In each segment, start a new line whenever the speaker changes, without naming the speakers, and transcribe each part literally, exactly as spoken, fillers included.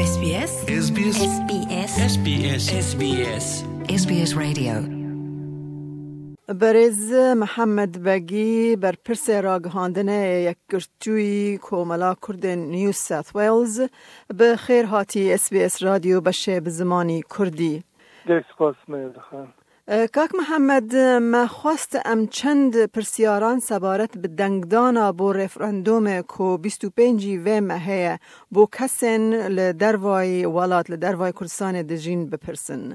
اس بی اس اس بی اس اس بی اس اس بی اس اس بی اس اس بی اس رادیو.
برز محمد بگی بر پرس راگهاندن یک گرتوی کوملا کرد نیو ساوت ویلز به خیر هاتی اس بی اس رادیو بشه به زمانی کردی.
گرک سپاس میدخم.
کاک محمد ما خواست ام چند پرسیاران سبارت به دنگدانا بو رفراندوم کو بیست و پنج و مهه بو کسن لدروای ولات لدروای کردستان دجین بپرسن.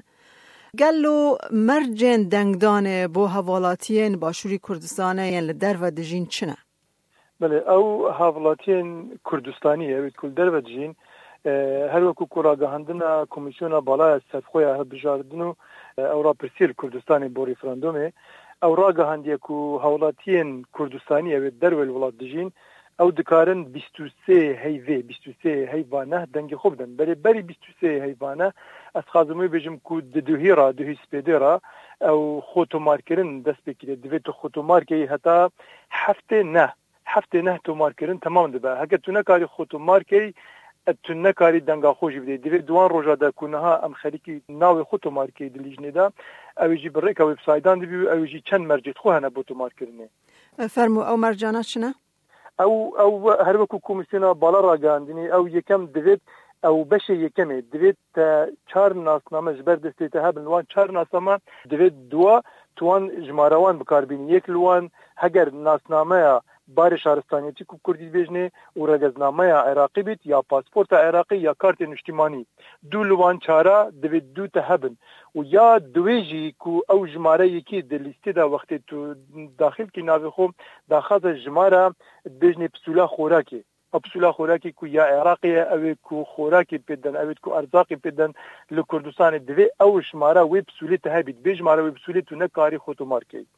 گلو مرجن دنگدان بو حوالاتین باشوری کردستانه یعنی لدرو دجین چنه؟
بله او حوالاتین کردستانیه وید کل درو دجین هر وکو کراگهاندن کمیسیون بالا سرخوی بجاردنو او را پرسیل کردستانی بو ریفراندومه او راگهاندیه که حوالاتین کردستانیه وید درو الولاد دجین او دکارن بیست و سه هیوه بیست و سه هیوانه دنگ خوب دن بری بری بیست و سه هیوانه از خازموی بجم که دوهی را دوهی سپیده را او خوتومار کرن دست بکیده دوی خوتومار که حتی هفته نه هفته نه تومار کرن تمام ده با هکه تو نکاری خوتومار که تو نکاری دنگا خوشی بده دوی دوان روژا ده کنه ها ام خلیکی ناوی خوتومار که دلیجنه ده اویجی برک او ویبسایدان ده بیو اویجی چند مرجت خواه هنه بوتومار کرنه.
فرمو او مرجانات چنه؟
او او هر وکو کمیسیون بالا را گاندنی او یکم دوید او بشه یکمه دوید چهار ناسنامه جبر دستی ته بنوان چهار ناسنامه دوید دو توان جماروان بکاربین یک لوان هگر ناسنامه بار شهرستانیتی کو کردی بجنه و رگزنامه عراقی بیت یا پاسپورت عراقی یا کارت نشتیمانی دو لوان چهارا دوید دو ته بن و یا دویجی کو او جماره یکی د لیستی دا وقتی تو داخل کی ناوی خو داخل جماره بجنه پسولا خوراکی پسولا خوراکی کو یا عراقی او کو خوراکی بدن او کو ارزاقی بدن لکردستان دوی او جماره وی پسولی ته بیت بجماره وی پسولی تو نه کاری خوتومار کی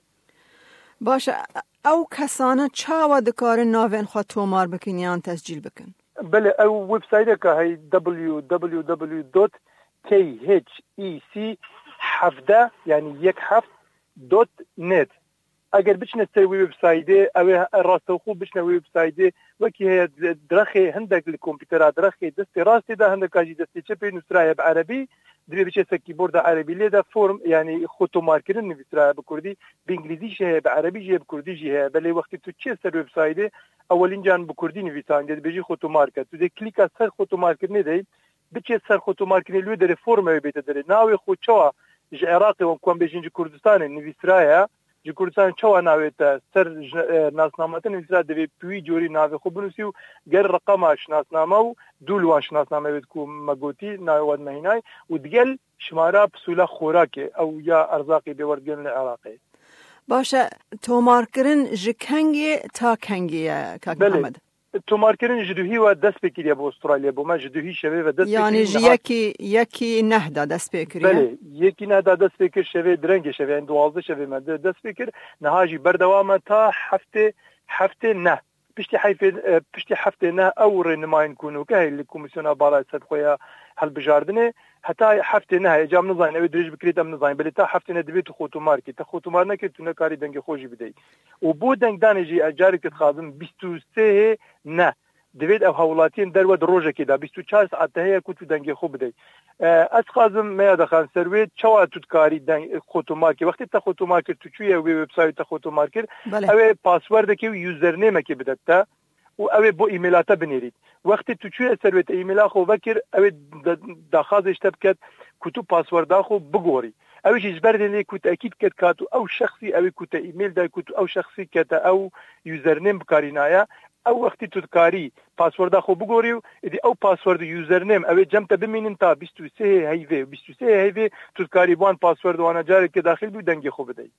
باشه او کسانه چاوا دکار ناوین خوا تومار بکنیان تسجیل بکن
بله او ویبسایت که هی دبلیو دبلیو دبلیو دات کی اچ ای سی هفده یعنی یک هفت دات نت اگر بچنه سر ویبسایت او راسته خوب بچنه ویبسایت وکی درخی هندک لکمپیوتر درخی دست راستی ده هندک اجی دستی چپی نسرای بعربی دبی بچه کیبورد عربی لیدا فرم یعنی خوتومار کردن نویسرای بکردی بانگلیزی شه بعربی شه بکردی شه بله وقتی تو چه سر وبسایت اولین جان بکردی نویسان دید بجی خوتومار کرد تو دی کلیک از سر خوتومار کردن دی بچه سر خوتومار کردن لو در فرم بیت در ناوی خود چوا ج عراقی و کوم بجین کردستان نویسرای ج کردستان چوا ناویت سر ناسنامه نویسرای دی پوی جوری ناوی خو بنوسیو گر رقم شناسنامه و دولوان شناسنامه بید که مگوتی ناوید مهینای و دیگل شماره پسوله خوراکه او یا ارزاقی بیوردگن عراقی.
باشه تومار کرن جکنگی تا کنگی کاک محمد؟
تومار کرن جدوهی و دست بکریه با استرالیا با ما جدوهی شوه و دست
یعنی یکی یکی نهده دست بکریه؟
بله یکی نهده دست بکر شوه درنگ شوه این دوازده شوه من دست بکر نهاجی بردوامه تا هفته هفته نه پشتی حیفه پشتی هفته نه او رنماین کنو که هی کمیسیون بالا صد خویا حل بجاردنه حتی هفته نه اجام نزاین او درج بکرید ام نزاین بله تا هفته نه دوی تو خوتومار کی تا خوتومار نه که تو نه کاری دنگ خوشی بدی و بو دنگ دانجی اجاری که خازم بیست و سه نه دوید او حولاتین در ود روزه کی دا بیست و چهار ساعت هي کو تو دنگ خوب بدی از خازم ما دخل سرویت چوا تو کاری دنگ خوتومار کی وقتی تا خوتومار کی تو چوی وب سایت تا خوتومار کی او پاسورد کی یوزر نیم کی بدتا و او بو ایمیلاته بنیرید وقتی تو چوی سرویت ایمیلا خو بکر او داخاز اشتبکت کتو پاسورد خو بگوری او چیز بردنی کو تاکید کت کاتو او شخصی او کو تا ایمیل دا کو او شخصی کت او یوزر نیم بکارینایا او وقتی تو کاری پاسورد خو بگوریو دی او پاسورد یوزر نیم او جمع ببینین تا بیست و سه هیوه بیست و سه هیوه تو کاری وان پاسورد وانا جاری که داخل بو دنگ خو بدی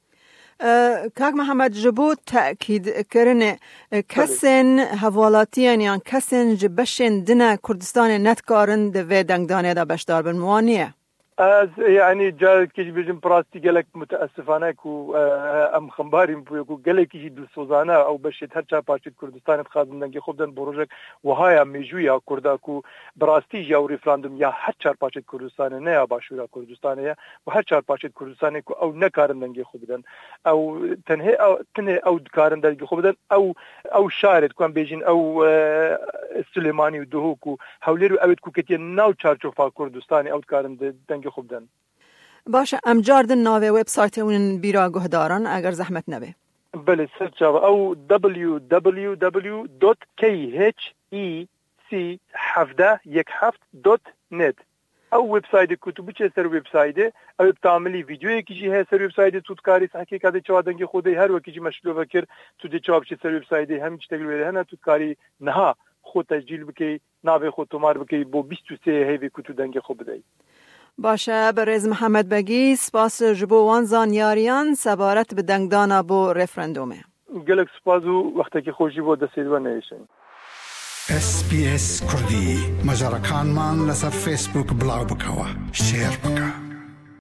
کاک محمد جبو تأکید کرنه کسین حوالاتیان یان کسین جبشن دنه کردستان نتکارن ده و دنگدانه دا بشدار بن موانیه؟
از يعني جا كيجي بيجن براستي قالك متاسفانه كو ام خمباري بو قالك كيجي دلسوزانه او بشيت هرچا باشيت كردستان خادم دنگي خودن بروجك وهايا ميجويا كردا كو براستي جا ريفراندوم يا هرچا باشيت كردستان نه باشورا كردستان يا وهرچا باشيت كردستان كو او نكارن دنگي خودن او تنهي او تنهي او دكارن دنگي خودن او او شارد كون بيجن او سليماني ودهوكو هوليرو اوت كو كتي ناو چارچوفا كردستاني او دكارن دنگي خوبدن.
باشه ام جاردن ناوی وبسایت اون بیرا گهداران اگر زحمت نبه.
بله سرچ او دبلیو دبلیو دبلیو دات کی اچ ای سی هفده یک هفت دات نت او وبسایت کتب چه سر وبسایت او تعاملی ویدیویی که جه سر وبسایت تو کاری حقیقت چوادنگی خودی هر وکی جه مشلو وکر تو دی چواب چه سر وبسایت هم چه تگلوی هنا تو کاری نه خود تسجیل بکی ناوی خود تمار بکی بو بیست و سه هیوی کتو دنگی خوب دی.
باشه برز محمد بگی سپاس جبو وان زانیاریان سبارت به دنگدانا بو رفرندومه
گلک سپاسو وقتی که خوشی بود دستیدو نیشن.
اس بی اس کردی مجرکان مان لسر فیسبوک بلاو بکوا شیر بکا